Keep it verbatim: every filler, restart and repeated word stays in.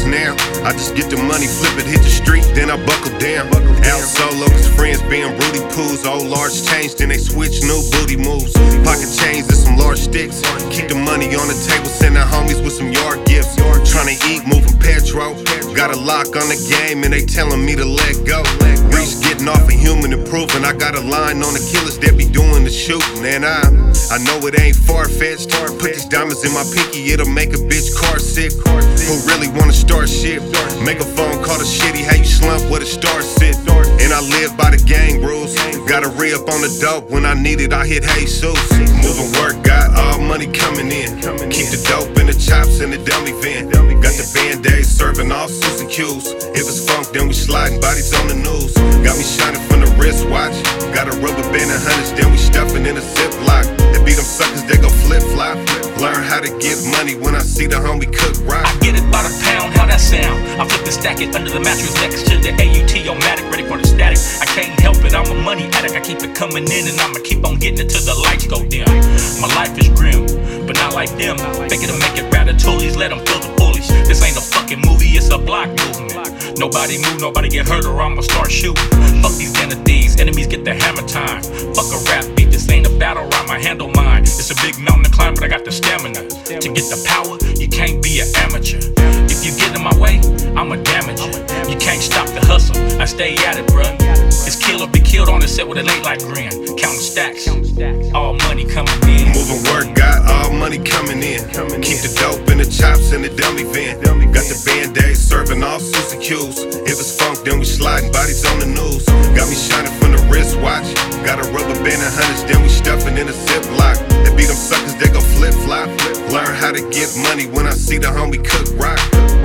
focus now. I just get the money, flip it, hit the street, then I buckle down. Out solo, cause friends being Rudy Poos. Old large change, then they switch new booty moves. Pocket chains and some large sticks. Keep the money on the table, send the homies with some yard gifts. Tryna eat, moving petrol. Got a lock on the game and they telling me to let go. Reach getting off of human improvement. I got a line on the killers that be doing the shooting. And I, I know it ain't far-fetched. Put these diamonds in my pinky, it'll make a bitch car sick. Who really wanna start shit? Make a phone call to shitty, how you slump where the stars sit. And I live by the gang rules. Gotta re-up on the dope, when I need it I hit Jesus. Moving work, got all money coming in. Keep the dope in the chops in the dummy van. Got the band-aids serving all suits and cues. If it's funk, then we sliding bodies on the news. Got me shining from the wristwatch. Got a rubber band and hundreds, then we stuffing in a ziplock. They be them suckers, they go flip-flop. Learn how to get money when I see the homie cook rock. I get it by the pound, how that sound? I flip and stack it under the mattress next to the A U T-O-matic, ready for the static. I can't help it, I'm a money addict. I keep it coming in and I'ma keep on getting it till the lights go dim. My life is grim, but not like them. Thinking to make it ratatouilles, let them feel the bullies. This ain't a fucking movie, it's a block movement. Nobody move, nobody get hurt or I'ma start shooting. Fuck these entities, enemies get the hammer time. Fuck a rap beat, this ain't a battle rhyme, I handle mine. It's a big mountain to climb, but I got the stamina. To get the power, you can't be an amateur. If you get in my way, I'ma damage you. You can't stop the hustle, I stay at it, bruh. It's kill or be killed on the set with a late light grin. Counting stacks, all money coming in. Moving work, got all money coming in. Keep the dope in the chops in the dummy van. Got the band-aids serving all suits and cues. If it's funk, then we sliding bodies on the news. Got me shining from the wristwatch. Got a rubber band and hundreds, then we stuffing in a ziplock. They be them suckers, they go flip-flop. Learn how to get money when I see the homie cook rock.